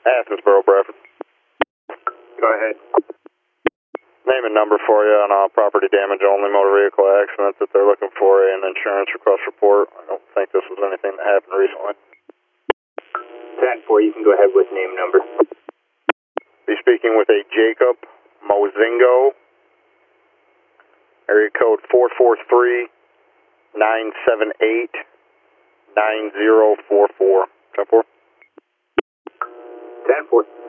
Athensboro, Bradford. Go ahead. Name and number for you on a property damage only motor vehicle accident that they're looking for an insurance request report. I don't think this was anything that happened recently. 10-4, you can go ahead with name and number. Be speaking with a Jacob Mozingo, area code 443-978-9044. 10-4. 10-4.